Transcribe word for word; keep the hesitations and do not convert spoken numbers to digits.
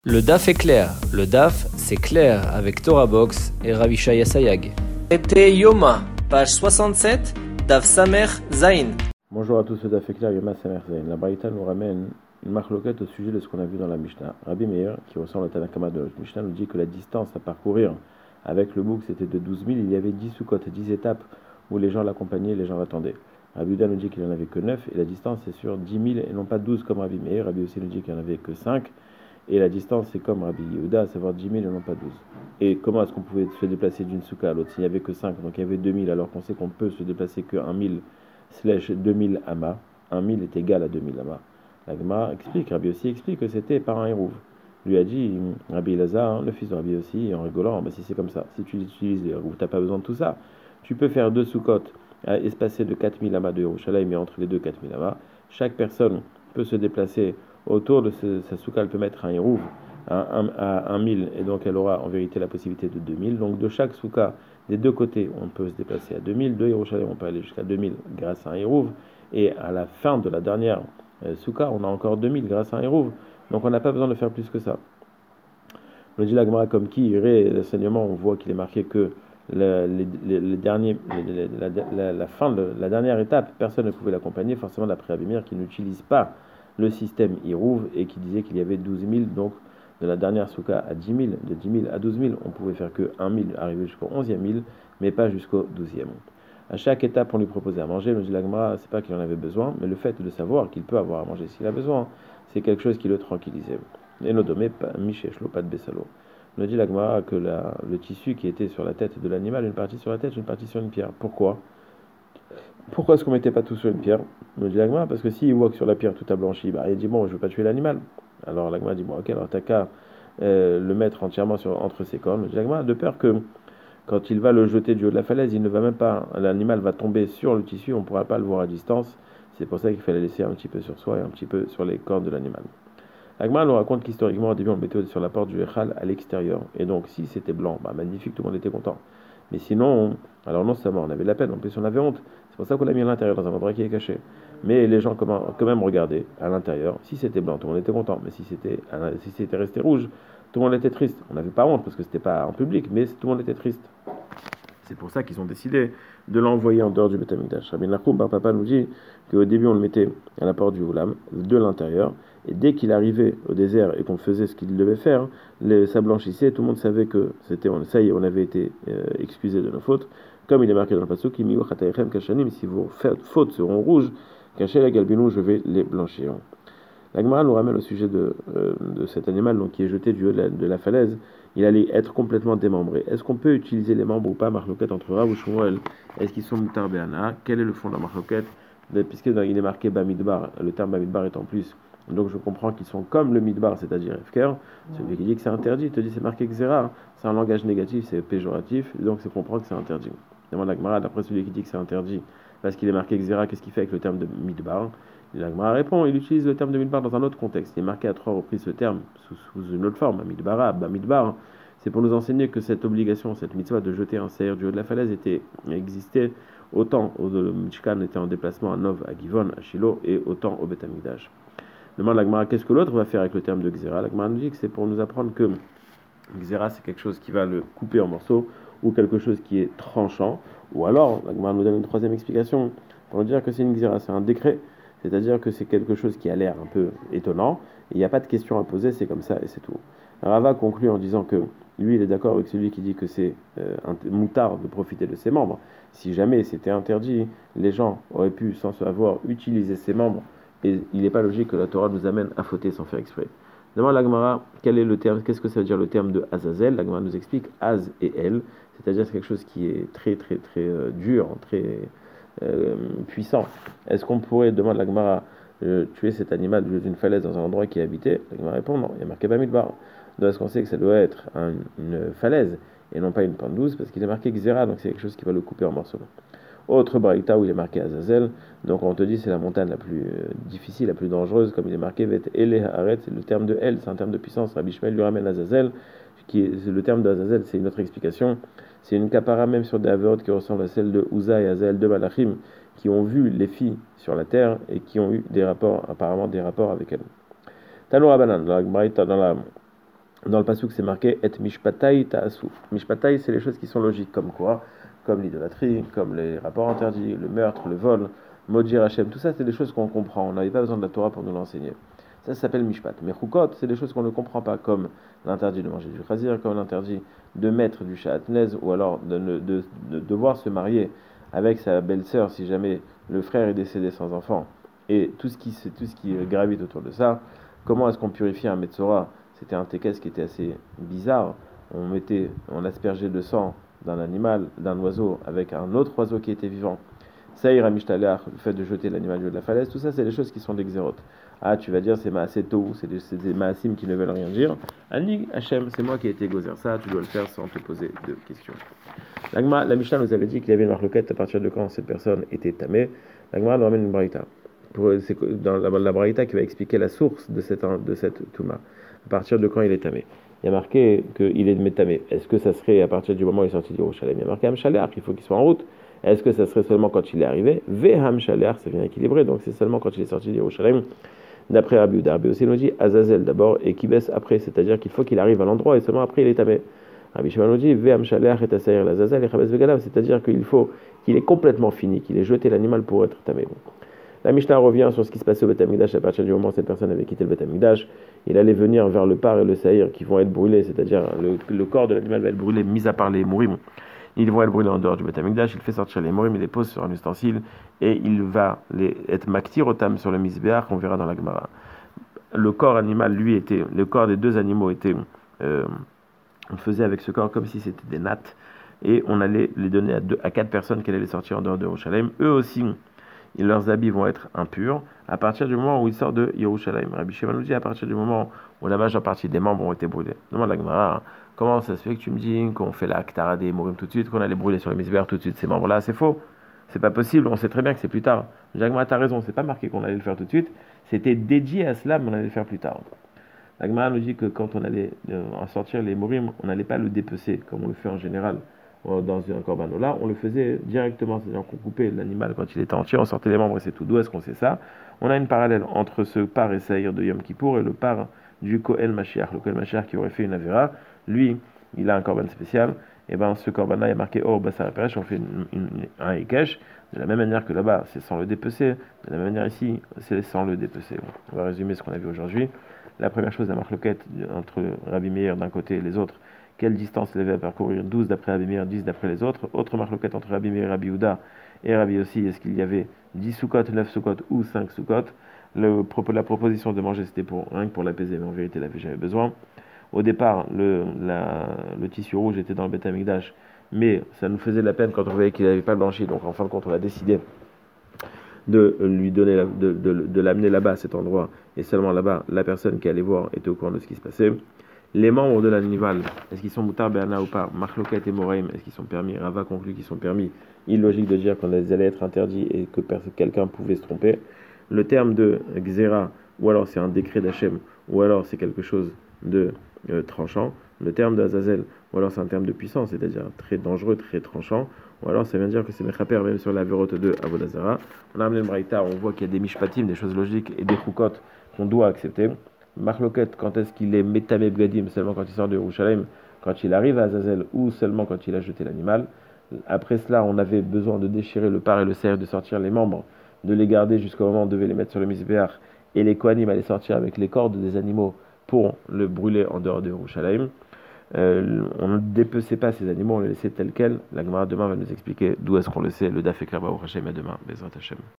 Le D A F est clair. Le D A F, c'est clair avec Torah Box et Ravishaya Sayag. Été Yoma, page soixante-sept, Daf Samer Zain. Bonjour à tous, le D A F est clair, Yoma Samer Zain. La Braïta nous ramène une marloquette au sujet de ce qu'on a vu dans la Mishnah. Rabbi Meir, qui ressemble à Tanakama de la Mishnah, nous dit que la distance à parcourir avec le bouc c'était de douze mille. Il y avait dix soukot, dix étapes où les gens l'accompagnaient et les gens l'attendaient. Rabbi Uda nous dit qu'il n'y en avait que neuf et la distance est sur dix mille et non pas douze comme Rabbi Meir. Rabbi aussi nous dit qu'il n'y en avait que cinq. Et la distance, c'est comme Rabbi Yehuda, à savoir dix mille et non pas douze. Et comment est-ce qu'on pouvait se déplacer d'une souka à l'autre? S'il n'y avait que cinq, donc il y avait deux mille, alors qu'on sait qu'on peut se déplacer que mille slash deux mille amas. mille est égal à deux mille amas. La Gemara explique, Rabbi aussi explique que c'était par un hérouve. Lui a dit, Rabbi Elazar, hein, le fils de Rabbi aussi, en rigolant, bah, si c'est comme ça, si tu utilises les hérouves, tu n'as pas besoin de tout ça. Tu peux faire deux soukotes espacées de quatre mille amas de Yerushalayim, mais entre les deux quatre mille amas. Chaque personne peut se déplacer autour de ce, sa souka, elle peut mettre un hérouve à mille, et donc elle aura en vérité la possibilité de deux mille. Donc de chaque souka, des deux côtés, on peut se déplacer à deux mille. De Yerushalayim, on peut aller jusqu'à deux mille grâce à un hérouve. Et à la fin de la dernière euh, souka, on a encore deux mille grâce à un hérouve. Donc on n'a pas besoin de faire plus que ça. On dit la Gemara comme qui irait l'enseignement, on voit qu'il est marqué que le, les, les, les derniers, les, la, la, la fin de la dernière étape, personne ne pouvait l'accompagner, forcément d'après Rabbi Meir qui n'utilise pas le système Irouv et qui disait qu'il y avait douze mille, donc de la dernière souka à dix mille, de dix mille à douze mille, on pouvait faire que un mille, arriver jusqu'au onzième mille, mais pas jusqu'au douzième. À chaque étape, on lui proposait à manger. Le dit la Gemara, c'est pas qu'il en avait besoin, mais le fait de savoir qu'il peut avoir à manger s'il a besoin, c'est quelque chose qui le tranquillisait. Et nodomé, micheshlo, pas de bessalo. On dit la Gemara que la, le tissu qui était sur la tête de l'animal, une partie sur la tête, une partie sur une pierre. Pourquoi Pourquoi est-ce qu'on ne mettait pas tout sur une pierre? On dit la Gemara, parce que s'il voit que sur la pierre tout a blanchi, bah, il dit bon, je ne veux pas tuer l'animal. Alors la Gemara dit bon, ok, alors t'as qu'à euh, le mettre entièrement sur, entre ses cornes. On dit la Gemara, de peur que quand il va le jeter du haut de la falaise, il ne va même pas, l'animal va tomber sur le tissu, on ne pourra pas le voir à distance. C'est pour ça qu'il fallait laisser un petit peu sur soi et un petit peu sur les cornes de l'animal. La Gemara nous raconte qu'historiquement, au début, on le mettait sur la porte du Echal à l'extérieur. Et donc, si c'était blanc, bah, magnifique, tout le monde était content. Mais sinon, alors non seulement on avait de la peine, en plus on avait honte. C'est pour ça qu'on l'a mis à l'intérieur, dans un endroit qui est caché. Mais les gens quand même regardaient à l'intérieur. Si c'était blanc, tout le monde était content. Mais si c'était, si c'était resté rouge, tout le monde était triste. On n'avait pas honte parce que c'était pas en public, mais tout le monde était triste. C'est pour ça qu'ils ont décidé de l'envoyer en dehors du Beth Amikdash. Rabbi Nachum Bar Papa nous dit qu'au début on le mettait à la porte du Oulam, de l'intérieur, et dès qu'il arrivait au désert et qu'on faisait ce qu'il devait faire, les, ça blanchissait, tout le monde savait que c'était, ça y est, on avait été euh, excusé de nos fautes. Comme il est marqué dans le Pasuk, si vos fautes seront rouges, cachez la galbinou, je vais les blanchir. La Gemara nous ramène au sujet de, euh, de cet animal donc, qui est jeté du haut de la, de la falaise. Il allait être complètement démembré. Est-ce qu'on peut utiliser les membres ou pas? Marloquette entre Rav ou Shmuel. Est-ce qu'ils sont mutar be'ana? Quel est le fond de la marloquette? Puisqu'il est marqué Bamidbar, le terme Bamidbar est en plus. Donc je comprends qu'ils sont comme le Midbar, c'est-à-dire Efker. Celui qui dit que c'est interdit, il te dit c'est marqué Xera. C'est un langage négatif, c'est péjoratif. Donc c'est comprendre que c'est interdit. Demande la Gemara, d'après celui qui dit que c'est interdit, parce qu'il est marqué Xera, qu'est-ce qu'il fait avec le terme de Midbar? La Gemara répond, il utilise le terme de Midbar dans un autre contexte. Il est marqué à trois reprises ce terme sous, sous une autre forme, Midbara, Bamidbar. C'est pour nous enseigner que cette obligation, cette mitzvah de jeter un seir du haut de la falaise était, existait autant où le Mishkan était en déplacement à Nov, à Givon, à Shiloh, et autant au Beth Amikdash. Demande la Gemara, qu'est-ce que l'autre va faire avec le terme de Xera? La Gemara nous dit que c'est pour nous apprendre que Xera, c'est quelque chose qui va le couper en morceaux, ou quelque chose qui est tranchant, ou alors, la Gemara nous donne une troisième explication, pour nous dire que c'est une Xera, c'est un décret. C'est-à-dire que c'est quelque chose qui a l'air un peu étonnant, et il n'y a pas de question à poser, c'est comme ça et c'est tout. Rava conclut en disant que lui, il est d'accord avec celui qui dit que c'est euh, un moutard de profiter de ses membres. Si jamais c'était interdit, les gens auraient pu, sans savoir, utiliser ses membres, et il n'est pas logique que la Torah nous amène à fauter sans faire exprès. Demande la Gemara, quel est le terme, qu'est-ce que ça veut dire le terme de Azazel? La Gemara nous explique Az et El, c'est-à-dire c'est quelque chose qui est très très très euh, dur, très Euh, puissant. Est-ce qu'on pourrait, demande la Gemara, euh, tuer cet animal d'une falaise dans un endroit qui est habité? La Gemara répond non, il y a marqué Bamidbar. Donc est-ce qu'on sait que ça doit être un, une falaise et non pas une pente douce? Parce qu'il est marqué Xera, donc c'est quelque chose qui va le couper en morceaux. Autre Braïta où il est marqué Azazel, donc on te dit c'est la montagne la plus euh, difficile, la plus dangereuse, comme il est marqué Vet Ele Haaret, c'est le terme de El, c'est un terme de puissance. Rabbi Shmuel lui ramène Azazel, qui est, le terme de Azazel, c'est une autre explication. C'est une kapara même sur des avérotes qui ressemble à celle de Uza et Azael de Malachim, qui ont vu les filles sur la terre et qui ont eu des rapports, apparemment des rapports avec elles. Tano Rabanan, dans la Braïta, dans la Dans le pasuk, c'est marqué et mishpatai ta'asu. Mishpatai, c'est les choses qui sont logiques, comme quoi? Comme l'idolâtrie, comme les rapports interdits, le meurtre, le vol, Modir Hashem. Tout ça, c'est des choses qu'on comprend. On n'avait pas besoin de la Torah pour nous l'enseigner. Ça, ça s'appelle mishpat. Mais chukot, c'est des choses qu'on ne comprend pas, comme l'interdit de manger du chazir, comme l'interdit de mettre du shatnez, ou alors de, de, de, de devoir se marier avec sa belle-sœur si jamais le frère est décédé sans enfant. Et tout ce qui, tout ce qui gravite autour de ça. Comment est-ce qu'on purifie un metzora? C'était un tekes qui était assez bizarre. On mettait, on aspergeait le sang d'un animal, d'un oiseau, avec un autre oiseau qui était vivant. Saïr amishtalach, le fait de jeter l'animal du haut de la falaise, tout ça, c'est des choses qui sont des xérotes. Ah, tu vas dire, c'est maasé tou, c'est des, des maasim qui ne veulent rien dire. Ani Hachem, c'est moi qui ai été gozer ça, tu dois le faire sans te poser de questions. L'agma, la Mishnah nous avait dit qu'il y avait une marloquette à partir de quand cette personne était tamée. L'agma nous ramène une braïta. Pour, c'est dans la, la braïta qui va expliquer la source de cette, de cette touma. À partir de quand il est tamé. Il y a marqué qu'il est métamé. Est-ce que ça serait à partir du moment où il est sorti d'Yerushalayim? Il y a marqué Hamshaleach, il faut qu'il soit en route. Est-ce que ça serait seulement quand il est arrivé? Ve Hamshaleach, ça vient équilibré, donc c'est seulement quand il est sorti d'Yerushalayim. D'après Rabbi Yehuda. Rabbi aussi nous dit Azazel d'abord et Kibes après, c'est-à-dire qu'il faut qu'il arrive à l'endroit et seulement après il est tamé. Rabbi Shimon nous dit Ve Hamshaleach et Asayer l'Azazel et Chabes Vegalav, c'est-à-dire qu'il faut qu'il est complètement fini, qu'il ait jeté l'animal pour être tamé. La Mishnah revient sur ce qui se passait au Beth Amikdash à partir du moment où cette personne avait quitté le Beth Amikdash. Il allait venir vers le par et le saïr qui vont être brûlés, c'est-à-dire le, le corps de l'animal va être brûlé, mis à part les mourim. Ils vont être brûlés en dehors du Beth Amikdash. Il fait sortir les mourim, il les pose sur un ustensile et il va les, être maktirotam sur le misbéach, on verra dans la Gemara. Le corps animal, lui, était, le corps des deux animaux était, euh, on faisait avec ce corps comme si c'était des nattes et on allait les donner à, deux, à quatre personnes qui allaient les sortir en dehors de Yerushalayim. Eux aussi, et leurs habits vont être impurs à partir du moment où ils sortent de Yerushalayim. Rabbi Shimon nous dit à partir du moment où la majeure partie des membres ont été brûlés. Demande la Gemara, comment ça se fait que tu me dis qu'on fait la Ktara des Mourim tout de suite, qu'on allait brûler sur le misbéach tout de suite ces membres-là? C'est faux. C'est pas possible, on sait très bien que c'est plus tard. Jagma, t'as raison, c'est pas marqué qu'on allait le faire tout de suite, c'était dédié à cela, mais on allait le faire plus tard. La Gemara nous dit que quand on allait euh, en sortir les Mourim, on n'allait pas le dépecer, comme on le fait en général dans un corbano. Là, on le faisait directement, c'est-à-dire qu'on coupait l'animal quand il était entier, on sortait les membres et c'est tout. D'où est-ce qu'on sait ça? On a une parallèle entre ce par et saïr de Yom Kippour et le par du Kohen Mashiach. Le Kohen Mashiach qui aurait fait une avéra, lui, il a un korban spécial, et ben ce korban-là est marqué Or Basar Peresh, on fait une, une, un Ekesh, de la même manière que là-bas, c'est sans le dépecer, de la même manière ici, c'est sans le dépecer. On va résumer ce qu'on a vu aujourd'hui. La première chose, la marloquette entre Rabbi Meir d'un côté et les autres. Quelle distance il avait à parcourir? douze d'après Rabbi Meir, dix d'après les autres. Autre marloquette entre Rabbi Meir, Rabbi Yehuda et Rabbi aussi, est-ce qu'il y avait dix soukot, neuf soukot ou cinq soukot? Le, la proposition de manger, c'était pour, rien que pour l'apaiser, mais en vérité, il n'avait jamais besoin. Au départ, le, la, le tissu rouge était dans le Beth Amikdash, mais ça nous faisait de la peine quand on voyait qu'il n'avait pas blanchi, donc en fin de compte, on a décidé de lui donner, la, de, de, de l'amener là-bas, à cet endroit, et seulement là-bas, la personne qui allait voir était au courant de ce qui se passait. Les membres de l'animal, est-ce qu'ils sont moutar béana ou pas? Machloket et moraim, est-ce qu'ils sont permis? Rava conclut qu'ils sont permis. Illogique de dire qu'on allait être interdits et que quelqu'un pouvait se tromper. Le terme de xéra, ou alors c'est un décret d'Hachem, ou alors c'est quelque chose de euh, tranchant. Le terme d'Azazel, ou alors c'est un terme de puissance, c'est-à-dire très dangereux, très tranchant. Ou alors ça veut dire que c'est mechaper même sur la vérote de Avodazara. On a amené le braïta, on voit qu'il y a des mishpatim, des choses logiques et des chukot qu'on doit accepter. Marloquette, quand est-ce qu'il est métamé bgadim? Seulement quand il sort de Yerushalayim, quand il arrive à Azazel, ou seulement quand il a jeté l'animal. Après cela, on avait besoin de déchirer le par et le serre, de sortir les membres, de les garder jusqu'au moment où on devait les mettre sur le misbéach, et les kohanim allaient sortir avec les cordes des animaux pour le brûler en dehors de Yerushalayim. Euh, on ne dépeçait pas ces animaux, on les laissait tels quels. La Gemara demain va nous expliquer d'où est-ce qu'on le sait. Le daf est clair, Baruch Hashem, à demain. Bezrat Hashem.